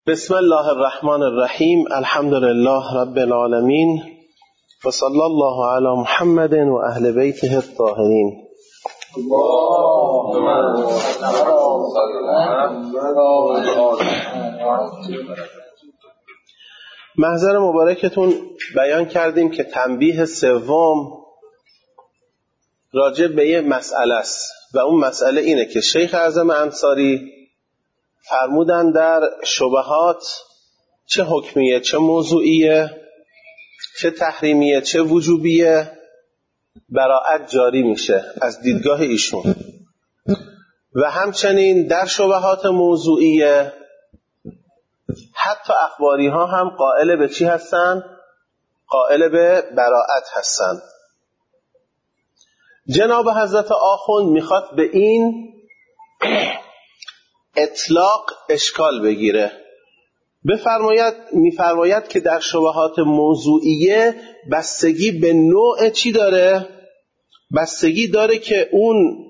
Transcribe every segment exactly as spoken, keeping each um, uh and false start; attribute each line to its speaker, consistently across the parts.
Speaker 1: بسم الله الرحمن الرحیم. الحمد لله رب العالمین و صلی الله علی محمد و اهل بیته الطاهرین. محضر مبارکتون بیان کردیم که تنبیه سوم راجع به یه مسئله است و اون مسئله اینه که شیخ اعظم انصاری فرمودن در شبهات چه حکمیه، چه موضوعیه، چه تحریمیه، چه وجوبیه، براءت جاری میشه از دیدگاه ایشون. و همچنین در شبهات موضوعیه حتی اخباری ها هم قائل به چی هستن؟ قائل به براءت هستن. جناب حضرت آخوند میخواد به این اطلاق اشکال بگیره. بفرماید میفرماید که در شبهات موضوعیه بستگی به نوع چی داره؟ بستگی داره که اون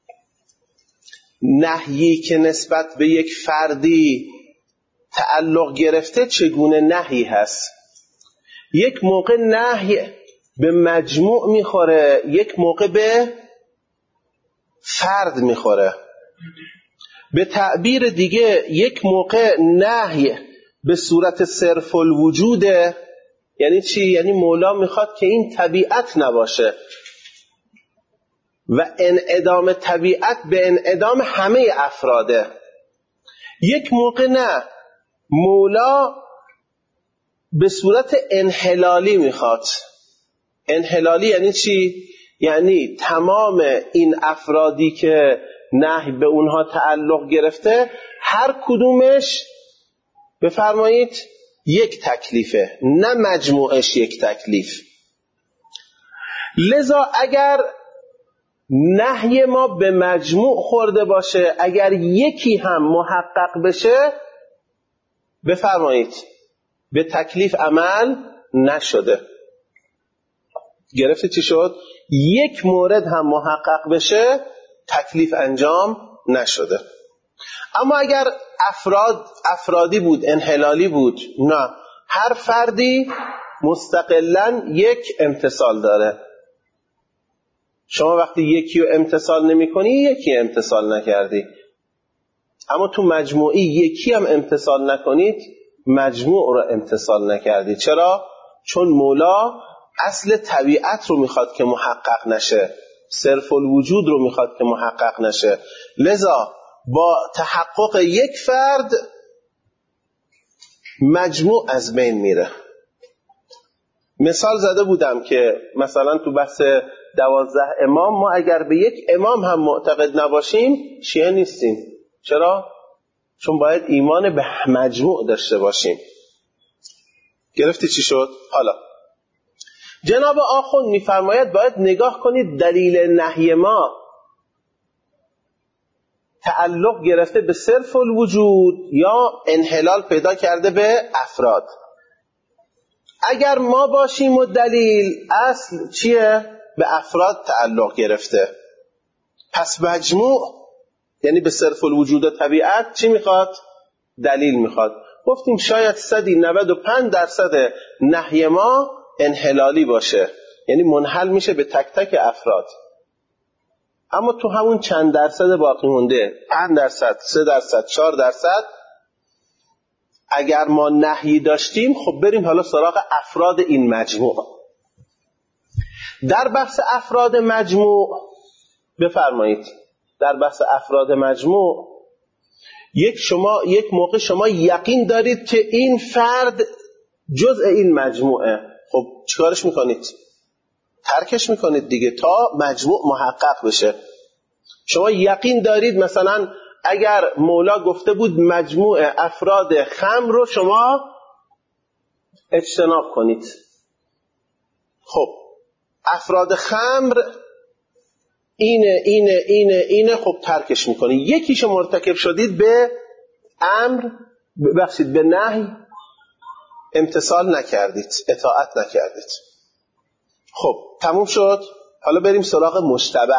Speaker 1: نهیی که نسبت به یک فردی تعلق گرفته چگونه نهی هست. یک موقع نهی به مجموع میخوره، یک موقع به فرد میخوره. به تعبیر دیگه یک موقع نهی به صورت صرف الوجوده. یعنی چی؟ یعنی مولا میخواد که این طبیعت نباشه و انعدام طبیعت به انعدام همه افراده. یک موقع نه، مولا به صورت انحلالی میخواد. انحلالی یعنی چی؟ یعنی تمام این افرادی که نهی به اونها تعلق گرفته هر کدومش بفرمایید یک تکلیفه، نه مجموعش یک تکلیف. لذا اگر نهی ما به مجموع خورده باشه، اگر یکی هم محقق بشه، بفرمایید به تکلیف عمل نشده. گرفته چی شد؟ یک مورد هم محقق بشه تکلیف انجام نشده. اما اگر افراد افرادی بود، انحلالی بود، نه، هر فردی مستقلاً یک امتصال داره. شما وقتی یکی رو امتصال نمی کنی، یکی امتصال نکردی. اما تو مجموعی یکی هم امتصال نکنید، مجموع رو امتصال نکردی. چرا؟ چون مولا اصل طبیعت رو میخواد که محقق نشه، صرف الوجود رو میخواد که محقق نشه. لذا با تحقق یک فرد مجموع از بین میره. مثال زده بودم که مثلا تو بحث دوازده امام ما اگر به یک امام هم معتقد نباشیم شیعه نیستیم. چرا؟ چون باید ایمان به مجموع داشته باشیم. گرفتی چی شد؟ حالا جناب آخوند میفرماید باید نگاه کنید دلیل نهی ما تعلق گرفته به صرف الوجود یا انحلال پیدا کرده به افراد. اگر ما باشیم و دلیل اصل چیه؟ به افراد تعلق گرفته. پس مجموع یعنی به صرف الوجود طبیعت چی میخواد؟ دلیل میخواد. گفتیم شاید صدی نود و پنج درصد نهی ما انحلالی باشه، یعنی منحل میشه به تک تک افراد. اما تو همون چند درصد باقی مونده، پنج درصد، سه درصد، چهار درصد، اگر ما نهی داشتیم خب بریم حالا سراغ افراد این مجموع. در بحث افراد مجموع بفرمایید، در بحث افراد مجموع یک شما یک موقع شما یقین دارید که این فرد جزء این مجموعه، خب چیکارش میکنید؟ ترکش میکنید دیگه تا مجموع محقق بشه. شما یقین دارید مثلا اگر مولا گفته بود مجموع افراد خمر رو شما اجتناب کنید، خب افراد خمر اینه اینه اینه اینه، خب ترکش میکنید. یکیشو مرتکب شدید به امر، ببخشید به نهی، امتثال نکردید، اطاعت نکردید. خب تموم شد. حالا بریم سراغ مشتبه.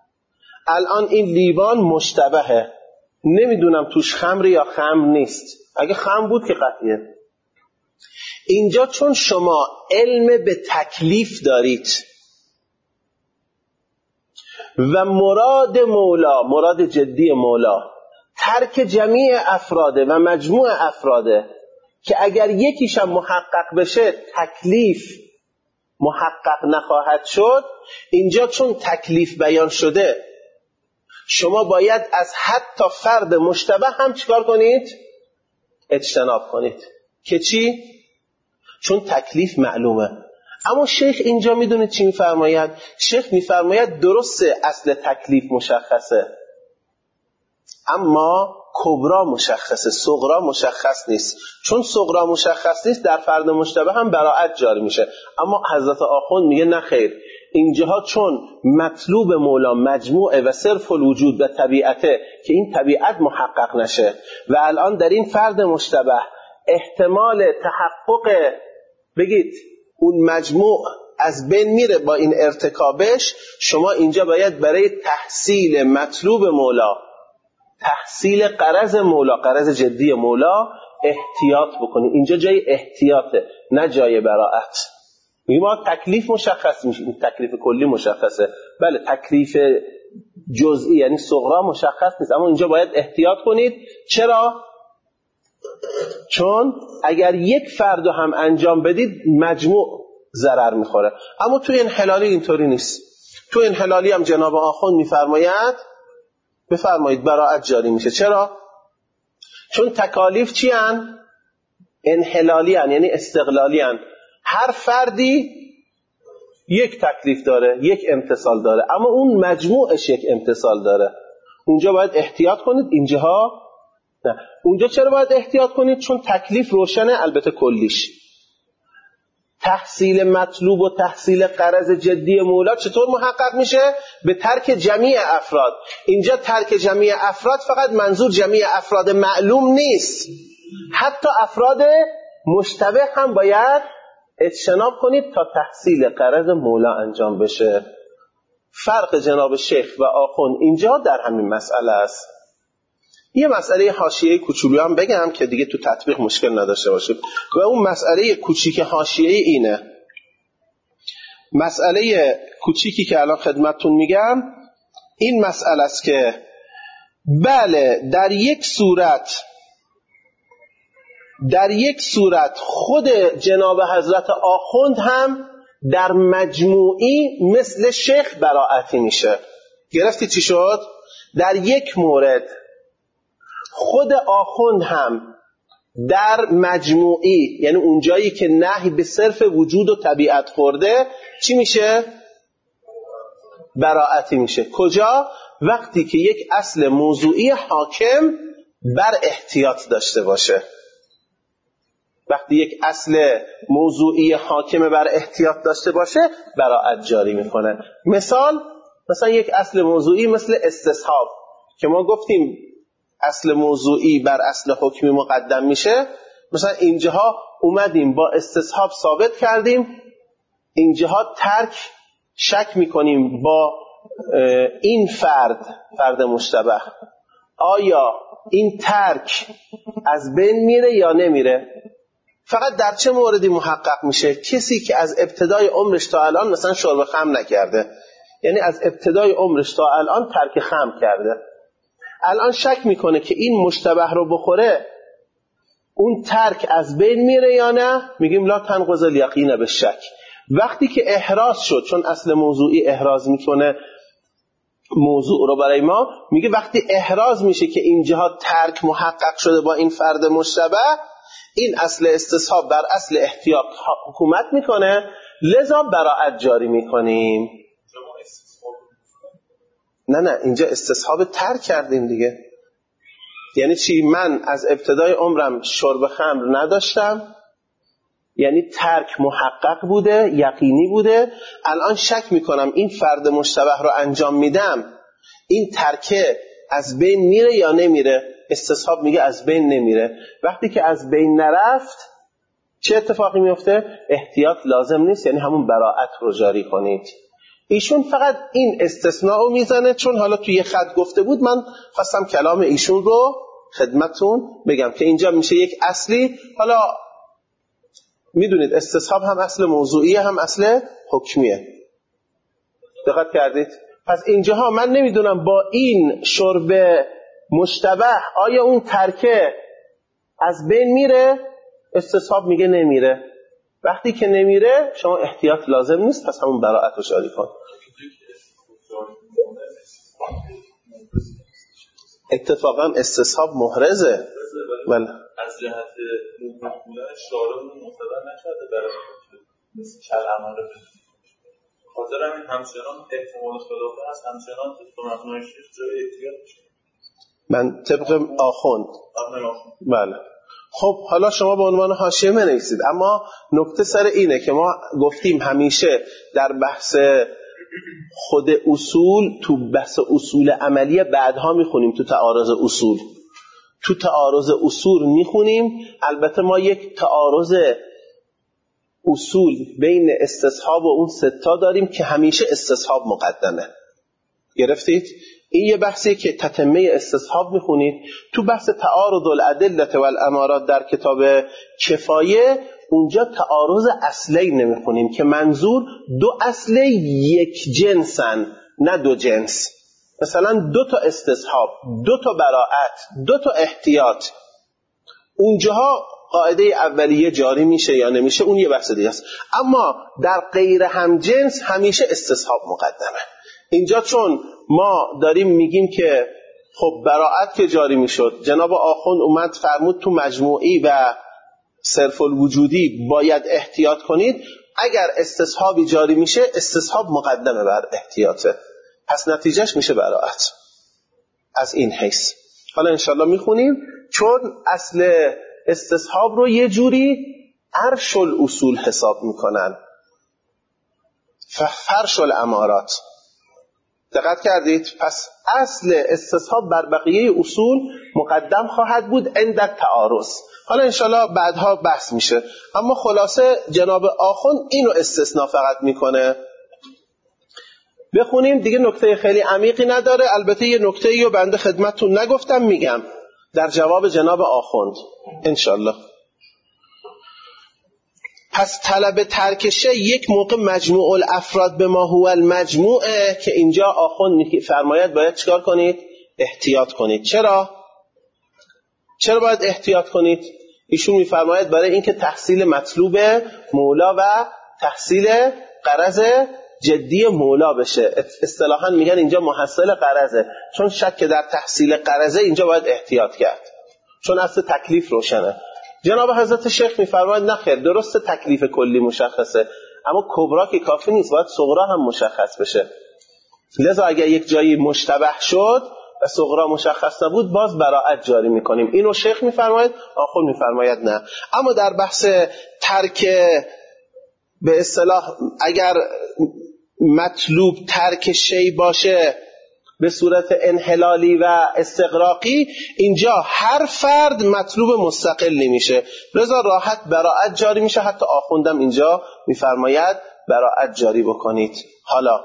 Speaker 1: الان این لیوان مشتبهه، نمیدونم توش خمر یا خمر نیست. اگه خم بود که قطعیه. اینجا چون شما علم به تکلیف دارید و مراد مولا، مراد جدی مولا ترک جمیع افراده و مجموع افراده که اگر یکیشم محقق بشه تکلیف محقق نخواهد شد، اینجا چون تکلیف بیان شده شما باید از حتی فرد مشتبه هم چیکار کنید؟ اجتناب کنید. که چی؟ چون تکلیف معلومه. اما شیخ اینجا میدونید چی میفرماید؟ شیخ میفرماید درسته اصل تکلیف مشخصه اما کبرا مشخصه، صغرا مشخص نیست. چون صغرا مشخص نیست در فرد مشتبه هم براءت جاری میشه. اما حضرت آخوند میگه نه خیر، اینجاها چون مطلوب مولا مجموعه و صرف الوجود و طبیعته که این طبیعت محقق نشه و الان در این فرد مشتبه احتمال تحقق بگید اون مجموع از بین میره با این ارتکابش، شما اینجا باید برای تحصیل مطلوب مولا، تحصیل غرض مولا، غرض جدی مولا احتیاط بکنید. اینجا جای احتیاطه نه جای براءت. میگه ما تکلیف مشخص میشه، تکلیف کلی مشخصه، بله تکلیف جزئی یعنی صغرا مشخص نیست، اما اینجا باید احتیاط کنید. چرا؟ چون اگر یک فردو هم انجام بدید مجموع ضرر میخوره. اما تو انحلالی اینطوری نیست. تو انحلالی هم جناب آخوند میفرماید بفرمایید براءت جاری میشه. چرا؟ چون تکالیف چی هن؟ انحلالی هن، یعنی استقلالی هن. هر فردی یک تکلیف داره، یک امتصال داره، اما اون مجموعش یک امتصال داره. اونجا باید احتیاط کنید، اینجاها نه. اونجا چرا باید احتیاط کنید؟ چون تکلیف روشنه، البته کلیش. تحصیل مطلوب و تحصیل غرض جدی مولا چطور محقق میشه؟ به ترک جمیع افراد. اینجا ترک جمیع افراد فقط منظور جمیع افراد معلوم نیست، حتی افراد مشتبه هم باید اجتناب کنید تا تحصیل غرض مولا انجام بشه. فرق جناب شیخ و آخوند اینجا در همین مسئله است. یه مسئله حاشیه‌ای کوچولو هم بگم که دیگه تو تطبیق مشکل نداشته باشیم و اون مسئله کوچیک حاشیه‌ای اینه. مسئله کوچیکی که الان خدمتتون میگم این مسئله است که بله در یک صورت در یک صورت خود جناب حضرت آخوند هم در مجموعی مثل شیخ براءتی میشه. گرفتی چی شد؟ در یک مورد خود آخوند هم در مجموعی، یعنی اون جایی که نهی به صرف وجود و طبیعت خورده، چی میشه؟ براءتی میشه. کجا؟ وقتی که یک اصل موضوعی حاکم بر احتیاط داشته باشه. وقتی یک اصل موضوعی حاکم بر احتیاط داشته باشه براءت جاری میکنه. مثال مثلا یک اصل موضوعی مثل استصحاب که ما گفتیم اصل موضوعی بر اصل حکمی مقدم میشه. مثلا اینجاها اومدیم با استصحاب ثابت کردیم، اینجاها ترک شک میکنیم با این فرد فرد مشتبه آیا این ترک از بین میره یا نمیره. فقط در چه موردی محقق میشه؟ کسی که از ابتدای عمرش تا الان مثلا شرب خمر نکرده، یعنی از ابتدای عمرش تا الان ترک خمر کرده، الان شک میکنه که این مشتبه رو بخوره اون ترک از بین میره یا نه، میگیم لا تنقض الیقین بالشک. وقتی که احراز شد، چون اصل موضوعی احراز میکنه موضوع رو برای ما، میگه وقتی احراز میشه که اینجاها ترک محقق شده با این فرد مشتبه، این اصل استصحاب بر اصل احتیاط حکومت میکنه، لذا براءت جاری میکنیم. نه نه اینجا استصحاب ترک کردیم دیگه. یعنی چی؟ من از ابتدای عمرم شرب خمر نداشتم، یعنی ترک محقق بوده، یقینی بوده، الان شک میکنم این فرد مشتبه رو انجام میدم این ترکه از بین میره یا نمیره. استصحاب میگه از بین نمیره. وقتی که از بین نرفت چه اتفاقی میفته؟ احتیاط لازم نیست، یعنی همون براءت رو جاری کنید. ایشون فقط این استثناء رو میزنه، چون حالا توی یه خط گفته بود، من خواستم کلام ایشون رو خدمتون بگم که اینجا میشه یک اصلی. حالا میدونید استصحاب هم اصل موضوعیه هم اصل حکمیه. دقت کردید؟ پس اینجاها من نمیدونم با این شرب مشتبه آیا اون ترکه از بین میره؟ استصحاب میگه نمیره. وقتی که نمیره شما احتیاط لازم نیست، پس همون براءت رو جاری کن. اتفاقا استصحاب محرزه، ولی
Speaker 2: از جهت موجود بودن شارع مصدق نشده برای مثل کل عمله خاطر همین همچنان احتمال خلافه هست، همچنان طبق متن شیخ جای احتیاط میشه.
Speaker 1: من طبق آخوند بله. خب حالا شما به عنوان حاشیه بنویسید، اما نکته سر اینه که ما گفتیم همیشه در بحث خود اصول، تو بحث اصول عملیه بعدها میخونیم، تو تعارض اصول تو تعارض اصول میخونیم. البته ما یک تعارض اصول بین استصحاب و اون ستا داریم که همیشه استصحاب مقدمه. گرفتید؟ این یه بحثی که تتمه استصحاب میخونید. تو بحث تعارض الادله والامارات در کتاب کفایه اونجا تعارض اصلی نمیخونیم که منظور دو اصلی یک جنسن، نه دو جنس. مثلا دو تا استصحاب، دو تا براءت، دو تا احتیاط، اونجاها قاعده اولیه جاری میشه یا نمیشه، اون یه بحث دیگه است. اما در غیر هم جنس همیشه استصحاب مقدمه. اینجا چون ما داریم میگیم که خب براءت که جاری میشد، جناب آخوند اومد فرمود تو مجموعی و صرف الوجودی باید احتیاط کنید، اگر استصحابی جاری میشه استصحاب مقدمه بر احتیاطه، پس نتیجهش میشه براءت. از این حیث حالا انشالله میخونیم، چون اصل استصحاب رو یه جوری عرش الاصول حساب میکنن، فرش الامارات. دقت کردید؟ پس اصل استصحاب بر بقیه اصول مقدم خواهد بود عند التعارض. حالا انشالله بعدها بحث میشه، اما خلاصه جناب آخوند اینو استثناء فقط میکنه. بخونیم دیگه، نکته خیلی عمیقی نداره. البته یه نکته‌ای رو بنده خدمتتون نگفتم، میگم در جواب جناب آخوند انشالله. پس طلب ترک شی یک موقع مجموع الافراد به ما هو المجموعه که اینجا آخوند فرماید باید چیکار کنید؟ احتیاط کنید. چرا؟ چرا باید احتیاط کنید؟ ایشون میفرماید برای اینکه تحصیل مطلوب مولا و تحصیل غرض جدی مولا بشه. اصطلاحاً میگن اینجا محصل غرضه، چون شک در تحصیل غرضه اینجا باید احتیاط کرد، چون اصل تکلیف روشنه. جناب حضرت شیخ میفرماید نه خیر، درست تکلیف کلی مشخصه، اما کبرا که کافی نیست، باید صغرا هم مشخص بشه. لذا اگر یک جایی مشتبه شد و صغرا مشخص نبود باز براءت جاری میکنیم. اینو شیخ میفرماید، آخوند میفرماید نه. اما در بحث ترک به اصطلاح اگر مطلوب ترک شی باشه به صورت انحلالی و استغراقی، اینجا هر فرد مطلوب مستقلی میشه، لذا راحت براءت جاری میشه. حتی آخوندم اینجا میفرماید براءت جاری بکنید. حالا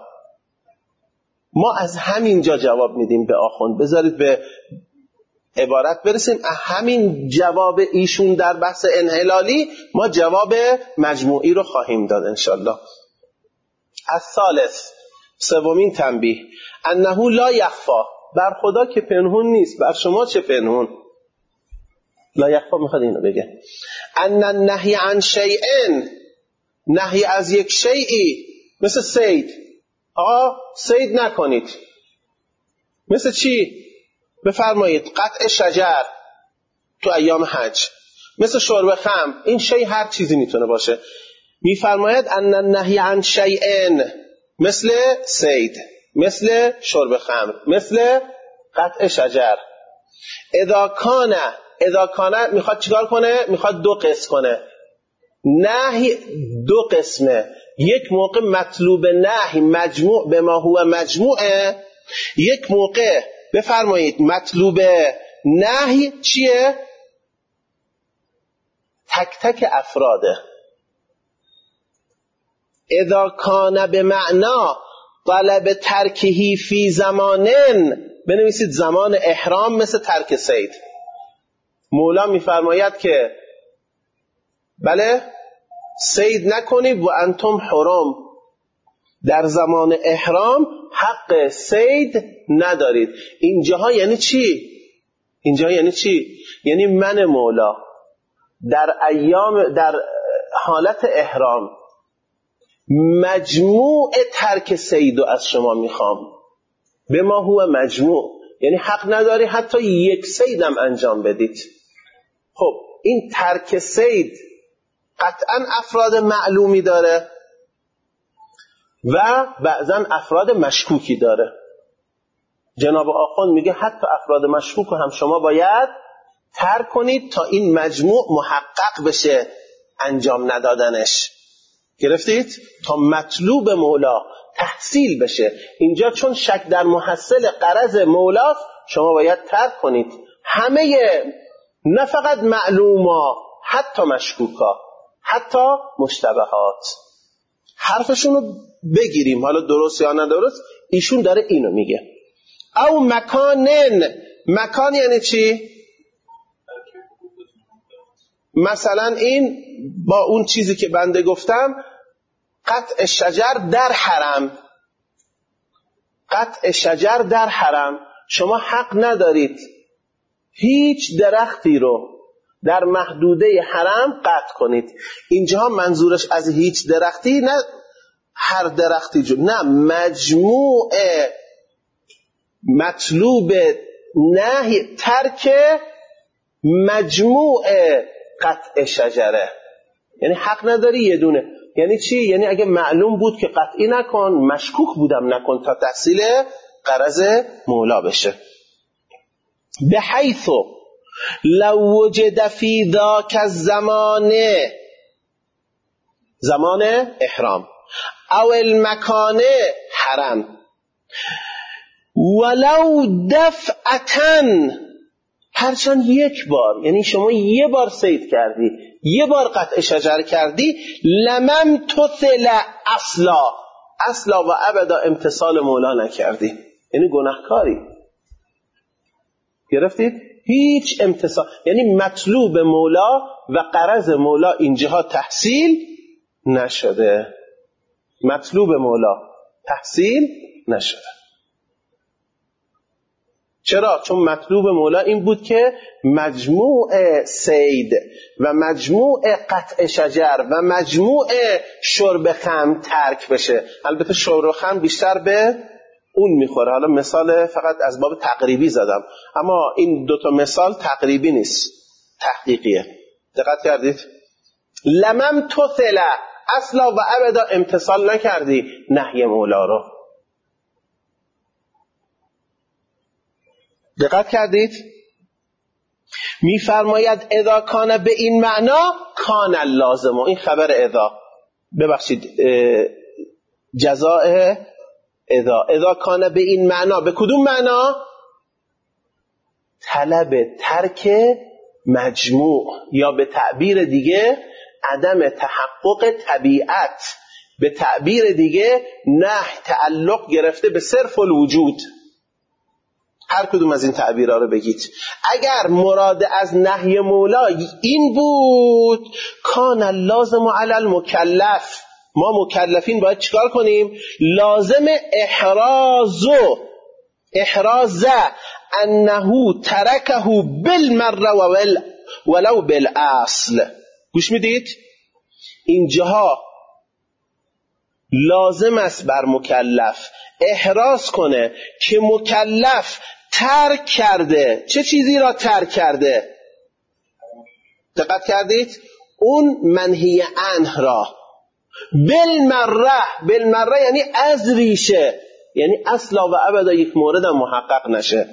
Speaker 1: ما از همینجا جواب میدیم به آخوند، بذارید به عبارت برسیم. همین جواب ایشون در بحث انحلالی ما جواب مجموعی رو خواهیم داد انشالله. از ثالث سومین تنبیه، انه لا یخفا، بر خدا که پنهون نیست، بر شما چه پنهون. لا یخفا میخواد اینو بگه، ان النهی عن شیئن، نهی از یک شیئی، مثل صید، آقا صید نکنید. مثل چی؟ بفرمایید قطع شجر تو ایام حج، مثل شرب خمر. این شی هر چیزی میتونه باشه. میفرماید ان النهی عن شیئن، مثل صید، مثل شرب خمر، مثل قطع شجر. اذا کان، اذا کان میخواد چیکار کنه؟ میخواد دو قسم کنه. نهی دو قسمه، یک موقع مطلوب نهی مجموع به ما هو مجموعه، یک موقع بفرمایید مطلوب نهی چیه؟ تک تک افراده. اذا کان به معنا طلب ترکهی فی زمانن، بنویسید زمان احرام، مثل ترک صید. مولا میفرماید که بله صید نکنید و انتم حرام، در زمان احرام حق صید ندارید. اینجاها یعنی چی؟ اینجاها یعنی چی؟ یعنی من مولا در ایام در حالت احرام مجموع ترک صیدو از شما میخوام. به ما هو مجموع، یعنی حق نداری حتی یک صیدم انجام بدید. خب این ترک صید قطعا افراد معلومی داره و بعضا افراد مشکوکی داره. جناب آخوند میگه حتی افراد مشکوک هم شما باید ترک کنید تا این مجموع محقق بشه انجام ندادنش. گرفتید؟ تا مطلوب مولا تحصیل بشه. اینجا چون شک در محصل غرض مولاست شما باید ترک کنید همه، نه فقط معلوما، حتی مشکوکا، حتی مشتبهات. حرفشون رو بگیریم حالا درست یا ندرست. ایشون داره اینو میگه. او مکانن، مکان یعنی چی؟ مثلا این با اون چیزی که بنده گفتم، قطع شجر در حرم، قطع شجر در حرم شما حق ندارید هیچ درختی رو در محدوده حرم قطع کنید. اینجا منظورش از هیچ درختی نه هر درختی جو، نه مجموع مطلوب نهی ترک مجموع قطع شجره. یعنی حق نداری یه دونه. یعنی چی؟ یعنی اگه معلوم بود که قطعی نکن، مشکوک بودم نکن تا تحصیل غرض مولا بشه. به حیث لو وجد فی ذاک الزمان، زمان احرام، او المکان حرم، ولو دفعتن، هرچند یک بار، یعنی شما یه بار صید کردی، یه بار قطع شجر کردی، لمم تثل اصلا، اصلا و ابدا امتثال مولا نکردی، یعنی گناهکاری. گرفتید؟ هیچ امتثال، یعنی مطلوب مولا و غرض مولا اینجاها تحصیل نشده. مطلوب مولا تحصیل نشده. چرا؟ چون مطلوب مولا این بود که مجموع صید و مجموع قطع شجر و مجموع شرب خمر ترک بشه. البته شرب خمر بیشتر به اون میخوره. حالا مثال فقط از باب تقریبی زدم، اما این دوتا مثال تقریبی نیست، تحقیقیه. دقت کردید؟ لمم تثل، اصلا و ابدا امتثال نکردی نهی مولا رو. دقت کردید؟ میفرماید اذا کان، به این معنا کان اللازم، این خبر اذا، ببخشید جزاء اذا، اذا کان به این معنا، به کدوم معنا؟ طلب ترک مجموع، یا به تعبیر دیگه عدم تحقق طبیعت، به تعبیر دیگه نهی تعلق گرفته به صرف الوجود. هر کدوم از این تعبیرها رو بگید. اگر مراد از نهی مولا این بود، کان لازم علی المکلف، ما مکلفین باید چیکار کنیم؟ لازم احرازو احراز انه ترکه بالمره ولو بالاصل. گوش میدید؟ اینجاها لازم است بر مکلف احراز کنه که مکلف ترک کرده. چه چیزی را ترک کرده؟ دقت کردید؟ اون منهی عنه را. بالمره، بالمره یعنی از ریشه، یعنی اصلا و ابدا یک مورد محقق نشه.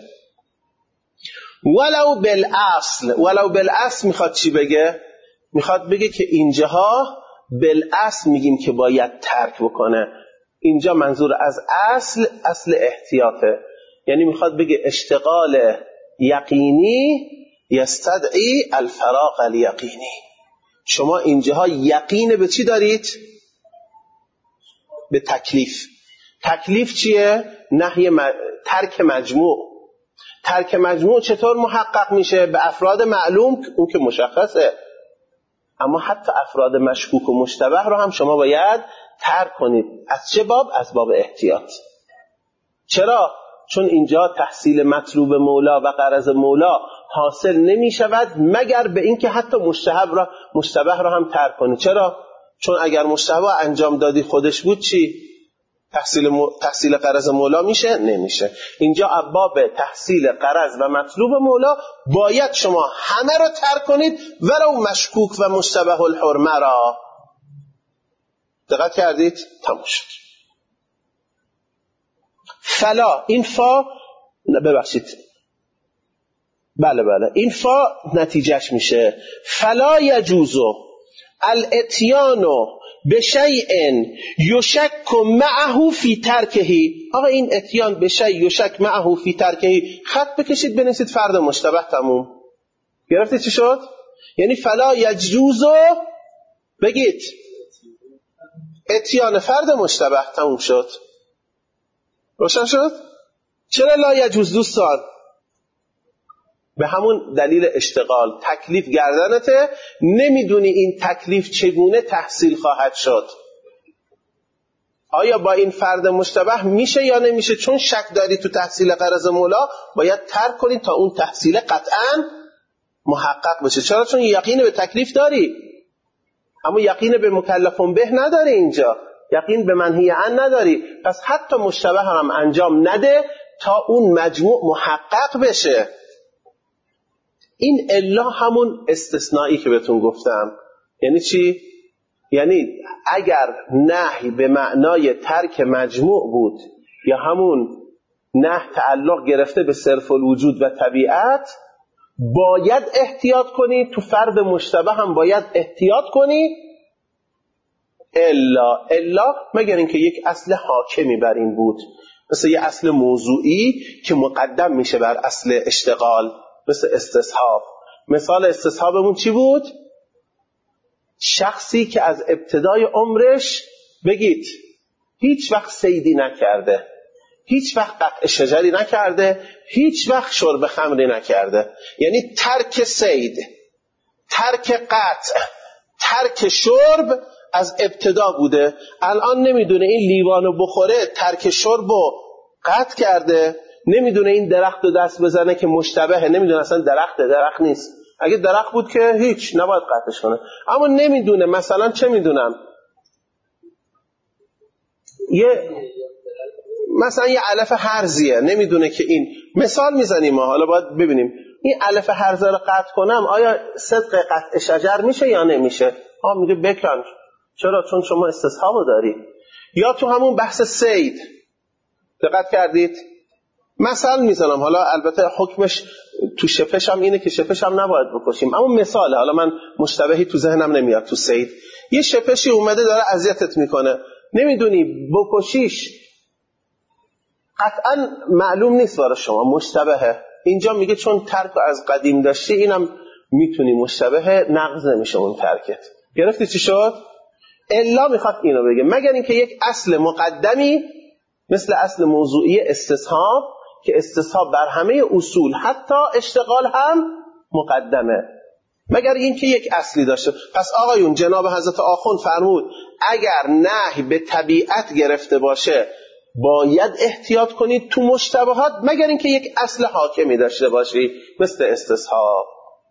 Speaker 1: ولو بالاصل، ولو بالاصل میخواد چی بگه؟ میخواد بگه که اینجاها بالاصل میگیم که باید ترک بکنه. اینجا منظور از اصل، اصل احتیاطه. یعنی میخواد بگه اشتغال یقینی یستدعی الفراغ الیقینی. شما اینجاها یقین به چی دارید؟ به تکلیف. تکلیف چیه؟ نهی م... ترک مجموع. ترک مجموع چطور محقق میشه؟ به افراد معلوم، اون که مشخصه، اما حتی افراد مشکوک و مشتبه رو هم شما باید ترک کنید. از چه باب؟ از باب احتیاط. چرا؟ چون اینجا تحصیل مطلوب مولا و غرض مولا حاصل نمی شود مگر به این که حتی مشتبه را مشتبه را هم ترک کنید. چرا؟ چون اگر مشتبه انجام دادی خودش بود چی؟ تحصیل, م... تحصیل غرض مولا میشه؟ نمیشه. اینجا باب تحصیل غرض و مطلوب مولا باید شما همه را ترک کنید ولو مشکوک و مشتبه الحرمه را. دقت کردید؟ تمام شد. فلا، این فا ببخشید بله بله این فا نتیجهش میشه فلا یجوزو الاتیانو بشیء یشک معه فی ترکه. آقا این اتیان بشیء یشک معه فی ترکه خط بکشید بنویسید فرد مشتبه. تموم. گرفتید چی شد؟ یعنی فلا یجوزو بگید اتیان فرد مشتبه. تموم شد. روشن شد؟ چرا لا یجوز دوستان؟ به همون دلیل اشتغال، تکلیف گردنته، نمیدونی این تکلیف چگونه تحصیل خواهد شد. آیا با این فرد مشتبه میشه یا نمیشه؟ چون شک داری تو تحصیل غرض مولا باید ترک کنی تا اون تحصیل قطعا محقق بشه. چرا؟ چون یقین به تکلیف داری اما یقین به مکلفون به نداری، اینجا یقین به منهی عن نداری. پس حتی مشتبه هم انجام نده تا اون مجموع محقق بشه. این الا همون استثنایی که بهتون گفتم. یعنی چی؟ یعنی اگر نهی به معنای ترک مجموع بود یا همون نه تعلق گرفته به صرف الوجود و طبیعت، باید احتیاط کنی. تو فرد مشتبه هم باید احتیاط کنی. الا الا مگر اینکه یک اصل حاکمی بر این بود، مثل یک اصل موضوعی که مقدم میشه بر اصل اشتغال، مثل استصحاب. مثال استصحابمون چی بود؟ شخصی که از ابتدای عمرش بگید هیچ وقت صیدی نکرده، هیچ وقت قطع شجری نکرده، هیچ وقت شرب خمری نکرده. یعنی ترک صید، ترک قطع، ترک شرب از ابتدا بوده. الان نمیدونه این لیوانو بخوره، ترک شرب و قطع کرده. نمیدونه این درخت رو دست بزنه که مشتبهه، نمیدونه اصلا درخت درخت نیست. اگه درخت بود که هیچ نباید قطعش کنه. اما نمیدونه مثلا چه میدونم یه مثلا یه علف هرزیه، نمیدونه که این مثال میزنیم ما، حالا باید ببینیم این علف هرزه رو قطع کنم آیا صدق قطع شجر میشه یا نمیشه؟ ها میگه بکن. چرا؟ چون شما استصحابو داری. یا تو همون بحث صید دقت کردید؟ مثال میزنم، حالا البته حکمش تو شپش هم اینه که شپش هم نباید بکشیم، اما مثاله، حالا من مشتبهی تو ذهنم نمیاد. تو صید یه شپشی اومده داره اذیتت میکنه، نمیدونی بکشیش، قطعا معلوم نیست برای شما، مشتبهه. اینجا میگه چون ترک از قدیم داشتی اینم میتونی مشتبهه، نقض نمیشه اون ترکت. گرفتی چی شد؟ الا میخواد اینو بگه مگر اینکه یک اصل مقدمی مثل اصل موضوعی استصحاب که استصحاب بر همه اصول حتی اشتغال هم مقدمه، مگر اینکه یک اصلی داشته. پس آقایون جناب حضرت آخوند فرمود اگر نهی به طبیعت گرفته باشه باید احتیاط کنید تو مشتبهات، مگر اینکه یک اصل حاکمی داشته باشی مثل استصحاب.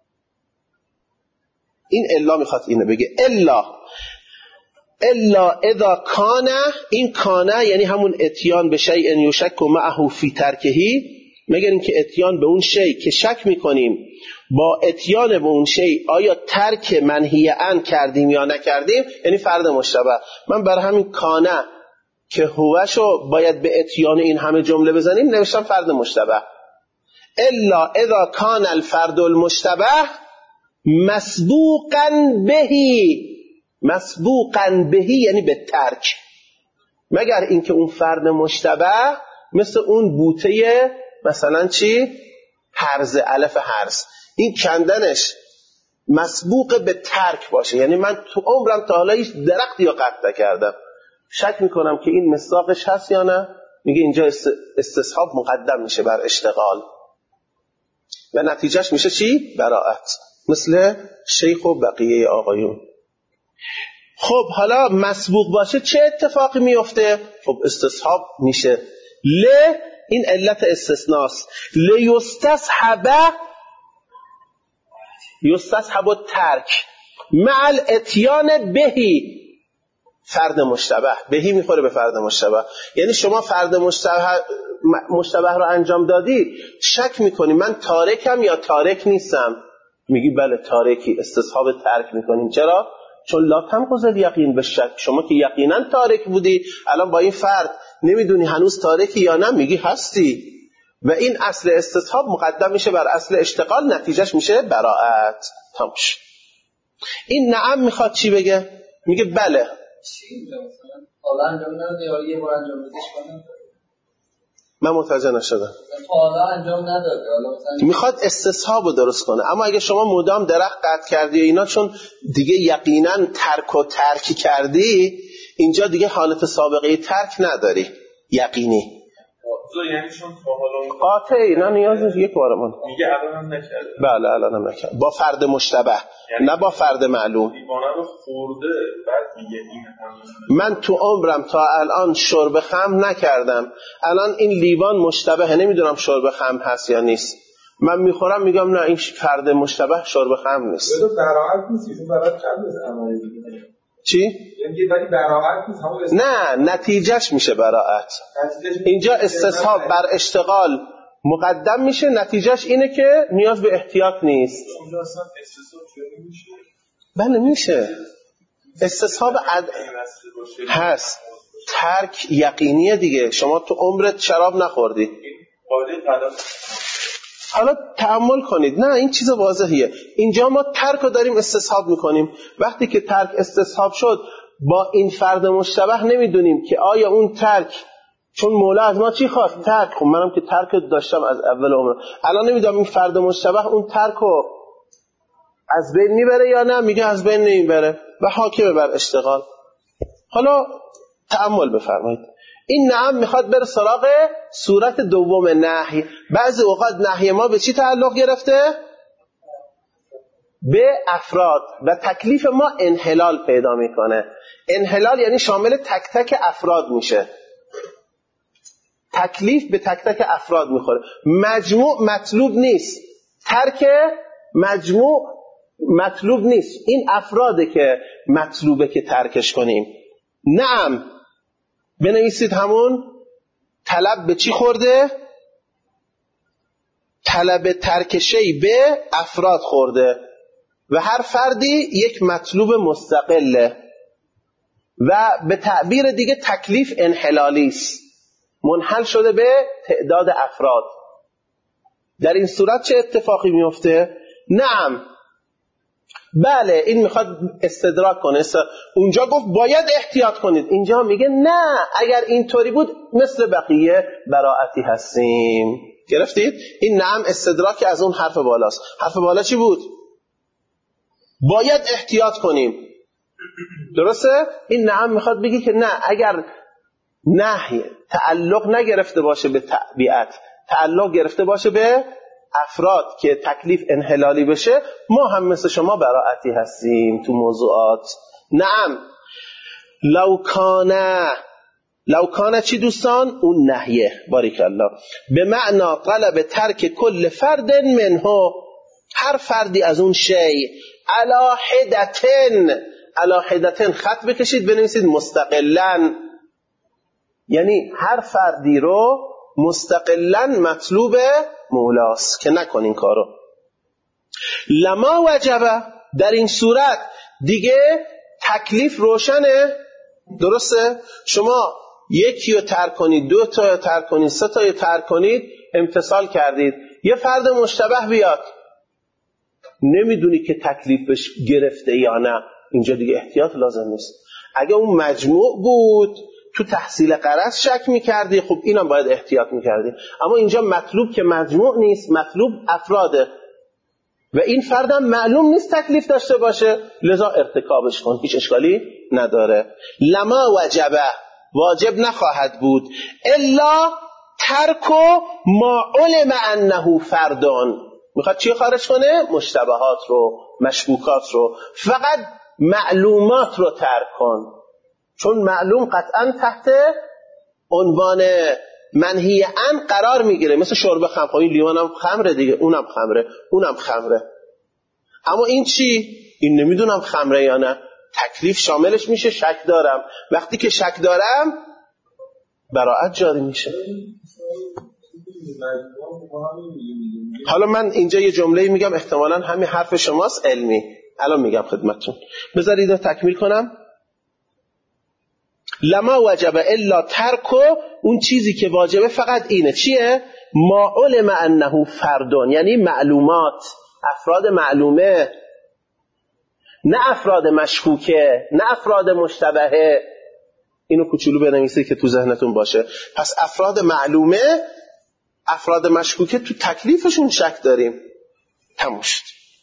Speaker 1: این الا میخواد اینو بگه. الا الا اذا کان، این کانه یعنی همون اتیان به شیء یشک معه فی ترکهی، مگر اینکه اتیان به اون شی که شک میکنیم با اتیان به اون شی آیا ترک منهی عن کردیم یا نکردیم، یعنی فرد مشتبه. من بر همین کانه که هوشو باید به اتیان این همه جمله بزنیم نوشتم فرد مشتبه. الا اذا کان الفرد المشتبه مسبوقا بهی، مسبوقا بهی یعنی به ترک، مگر اینکه اون فرد مشتبه مثل اون بوته مثلا چی؟ هرز، علف هرز، این کندنش مسبوق به ترک باشه. یعنی من تو عمرم تا حالا هیچ درختی یا قطع نکردم، شک میکنم که این مصداقش هست یا نه، میگه اینجا استصحاب مقدم میشه بر اشتغال. و نتیجهش میشه چی؟ براءت، مثل شیخ و بقیه آقایون. خب حالا مسبوق باشه چه اتفاقی میفته؟ خب استصحاب میشه. ل این علت استثناست. لیستصحب، یستصحب الترک مع الاتیان بهی، فرد مشتبه. بهی میخوره به فرد مشتبه، یعنی شما فرد مشتبه مشتبه رو انجام دادی، شک میکنی من تارکم یا تارک نیستم، میگی بله تارکی، استصحاب ترک میکنیم. چرا؟ چون لا تنقض الیقین بالشک، شما که یقینا تارک بودی، الان با این فرد نمیدونی هنوز تارکی یا نه، میگی هستی، و این اصل استصحاب مقدم میشه بر اصل اشتغال، نتیجهش میشه براءت. تمش. این نعم میخواد چی بگه؟ میگه بله.
Speaker 3: چی اینجا مثلا حالا انجام نداده یا یه بار انجام بدش کنم؟
Speaker 1: من متوجه نشدم.
Speaker 3: حالا انجام نداده، حالا مثلا
Speaker 1: میخواد استصحاب رو درست کنه. اما اگه شما مدام درخت قطع کردی و اینا، چون دیگه یقینا ترک و ترکی کردی، اینجا دیگه حالت سابقه ترک نداری، یقینی.
Speaker 2: یعنی چون حالا
Speaker 1: قاطعی نه نیازش یک بار من
Speaker 2: میگه الانم نکرده.
Speaker 1: بله الانم نکرده، با فرد مشتبه، یعنی نه با فرد معلوم.
Speaker 2: دیوانه رو خورده بعد میگه این هم.
Speaker 1: من تو عمرم تا الان شرب خمر نکردم، الان این لیوان مشتبه، نمیدونم شرب خمر هست یا نیست، من میخورم میگم نه این فرد مشتبه شرب خمر نیست.
Speaker 4: تو براعت نیستی، تو براعت قبل عملی دیگه.
Speaker 1: چی؟
Speaker 4: یعنی ولی براعت نیست، همون
Speaker 1: نه نتیجهش میشه براعت. اینجا استصحاب بر اشتغال مقدم میشه، نتیجهش اینه که نیاز به احتیاط نیست.
Speaker 2: اونجا اصلا استصحاب چه میشه؟
Speaker 1: بله میشه. استصحاب عد... هست، ترک یقینیه دیگه. شما تو عمرت شراب نخوردی،
Speaker 2: قاعده قضا.
Speaker 1: حالا تأمل کنید، نه این چیز واضحیه. اینجا ما ترک رو داریم استصحاب میکنیم، وقتی که ترک استصحاب شد با این فرد مشتبه نمیدونیم که آیا اون ترک، چون مولا از ما چی خواست؟ ترک. خب منم که ترک داشتم از اول عمر، الان نمیدونم این فرد مشتبه اون ترک رو از بین میبره یا نه، میگه از بین نمیبره و حاکمه بر اشتغال. حالا تأمل بفرمایید. این نعم میخواد بره سراغ صورت دوم نهی. بعضی اوقات نهی ما به چی تعلق گرفته؟ به افراد، و تکلیف ما انحلال پیدا میکنه. انحلال یعنی شامل تک تک افراد میشه، تکلیف به تک تک افراد میخوره. مجموع مطلوب نیست، ترک مجموع مطلوب نیست، این افراده که مطلوبه که ترکش کنیم. نعم بنویسید همون طلب به چی خورده؟ طلب ترک شی به افراد خورده و هر فردی یک مطلوب مستقله و به تعبیر دیگه تکلیف انحلالی است، منحل شده به تعداد افراد. در این صورت چه اتفاقی میفته؟ نعم بله، این میخواد استدراک کنه. اونجا گفت باید احتیاط کنید، اینجا میگه نه، اگر اینطوری بود مثل بقیه براعتی هستیم. گرفتید؟ این نعم استدراک از اون حرف بالاست. حرف بالا چی بود؟ باید احتیاط کنیم. درسته؟ این نعم میخواد بگی که نه، اگر نهی تعلق نگرفته باشه به تبعیت، تعلق گرفته باشه به افراد که تکلیف انحلالی بشه، ما هم مثل شما براعتی هستیم تو موضوعات. نعم لو کانه، لو کانه چی دوستان؟ اون نهیه، باریک الله، به معنا طلب ترک کل فرد منه، هر فردی از اون شی، علا حدتن، علا حدتن خط بکشید بنویسید مستقلن، یعنی هر فردی رو مستقلن مطلوب مولاست که نکن این کارو. لما وجبه، در این صورت دیگه تکلیف روشنه. درسته؟ شما یکی رو ترک کنید، دو تا رو ترک کنید، سه تا رو ترک کنید، امتثال کردید. یه فرد مشتبه بیاد، نمیدونی که تکلیفش گرفته یا نه، اینجا دیگه احتیاط لازم نیست. اگه اون مجموع بود تو تحصیل غرض شک میکردی، خب اینم باید احتیاط میکردی. اما اینجا مطلوب که مجموع نیست، مطلوب افراده و این فردم معلوم نیست تکلیف داشته باشه، لذا ارتکابش کن، هیچ اشکالی نداره. لما وجبه، واجب نخواهد بود، الا ترک ما علم انه فردان، میخواد چی خارج کنه؟ مشتبهات رو، مشکوکات رو. فقط معلومات رو ترک کن، چون معلوم قطعا تحت عنوان منهی عن قرار میگیره. مثل شرب خمر، خب این لیوان هم خمره دیگه، اونم خمره، اونم خمره. اما این چی؟ این نمیدونم خمره یا نه. تکلیف شاملش میشه شک دارم. وقتی که شک دارم براءت جاری میشه. حالا من اینجا یه جمله میگم، احتمالاً همین حرف شماست علمی، الان میگم خدمتتون. بذارید اینو تکمیل کنم. لما وجب الا ترکو، اون چیزی که واجبه فقط اینه. چیه؟ ما علم انه فردون، یعنی معلومات، افراد معلومه، نه افراد مشکوکه، نه افراد مشتبهه. اینو کوچولو بنویسید که تو ذهنتون باشه. پس افراد معلومه، افراد مشکوکه تو تکلیفشون شک داریم. تموم شد.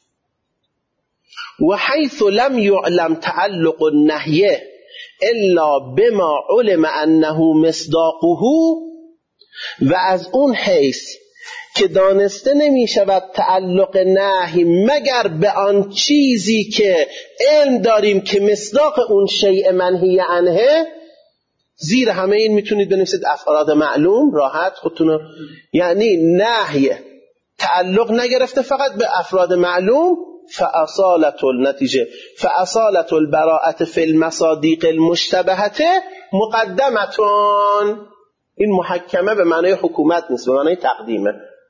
Speaker 1: و حیث لم یعلم تعلق النهی الا بما علم انه مصداقه، و از اون حیث که دانسته نمی شود تعلق نهی مگر به آن چیزی که علم داریم که مصداق اون شیء منهی عنه. زیر همه این میتونید بنویسید افراد معلوم، راحت خودتون. یعنی نهی تعلق نگرفته فقط به افراد معلوم. فاصالت النتیجه فاصالت البراءة فی المصادیق المشتبهة مقدمتون. این محکمه به معنای حکومت نیست، به معنای تقدیمه.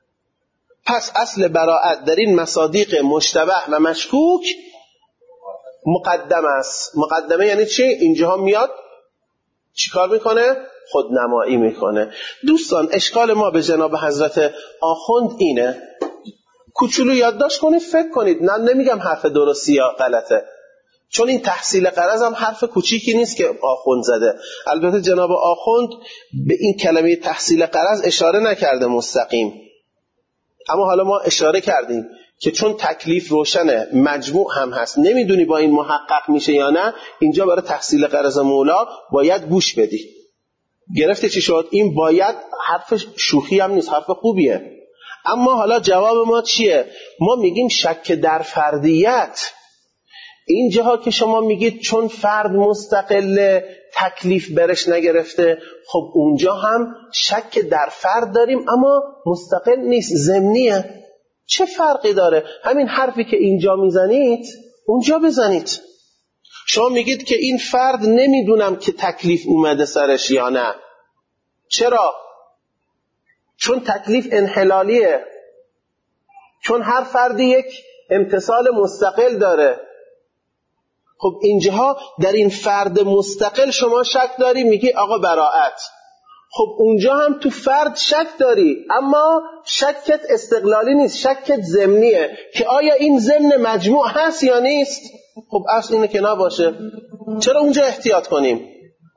Speaker 1: پس اصل براءت در این مصادیق مشتبه و مشکوک مقدم است. مقدمه یعنی چی؟ اینجاها میاد چی کار میکنه؟ خودنمایی میکنه. دوستان اشکال ما به جناب حضرت آخوند اینه، کوچولو یادداشت کنید، فکر کنید. نه نمیگم حرف درستی یا غلطه، چون این تحصیل غرض هم حرف کوچیکی نیست که آخوند زده. البته جناب آخوند به این کلمه تحصیل غرض اشاره نکرده مستقیم، اما حالا ما اشاره کردیم که چون تکلیف روشنه، مجموع هم هست، نمیدونی با این محقق میشه یا نه. اینجا برای تحصیل غرض مولا باید گوش بدی. گرفته چی شد؟ این باید حرف شوخی هم نیست، حرف خوبیه. اما حالا جواب ما چیه؟ ما میگیم شک در فردیت. این جاها که شما میگید چون فرد مستقل تکلیف برش نگرفته، خب اونجا هم شک در فرد داریم اما مستقل نیست، ضمنیه. چه فرقی داره؟ همین حرفی که اینجا میزنید اونجا بزنید. شما میگید که این فرد نمیدونم که تکلیف اومده سرش یا نه. چرا؟ چون تکلیف انحلالیه، چون هر فردی یک امتصال مستقل داره. خب اینجاها در این فرد مستقل شما شک داری، میگی آقا براءت. خب اونجا هم تو فرد شک داری، اما شکت استقلالی نیست، شکت ضمنیه که آیا این ضمن مجموع هست یا نیست. خب اصل اینه که نباشه. چرا اونجا احتیاط کنیم؟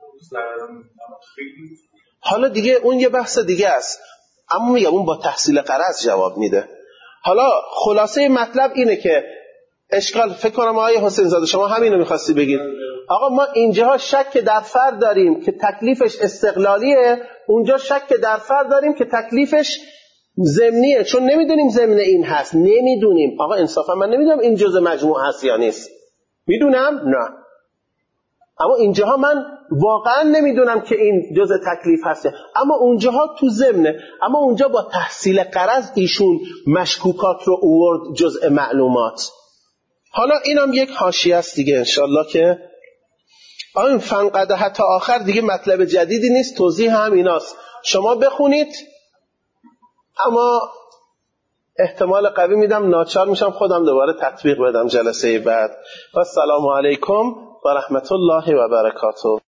Speaker 1: حالا دیگه اون یه بحث دیگه است، اما میگم اون با تحصیل غرض جواب میده. حالا خلاصه مطلب اینه که اشکال، فکر کنم آقای حسین زاده شما همین رو میخواستی بگید. آقا ما اینجاها شک در فرد داریم که تکلیفش استقلالیه، اونجا شک در فرد داریم که تکلیفش ضمنیه، چون نمیدونیم ضمن این هست. نمیدونیم. آقا انصافا من نمیدونم این جزء مجموع هست یا نیست. میدونم؟ نه. اما اینجاها من واقعا نمیدونم که این جزء تکلیف هسته، اما اونجاها تو ضمنه. اما اونجا با تحصیل غرض ایشون مشکوکات رو آورد جزء معلومات. حالا اینم یک حاشیه است دیگه، انشالله که آن فنقده حتی آخر دیگه مطلب جدیدی نیست، توضیح هم ایناست. شما بخونید، اما احتمال قوی میدم ناچار میشم خودم دوباره تطبیق بدم جلسه بعد. و السلام علیکم و رحمت الله و برکاته.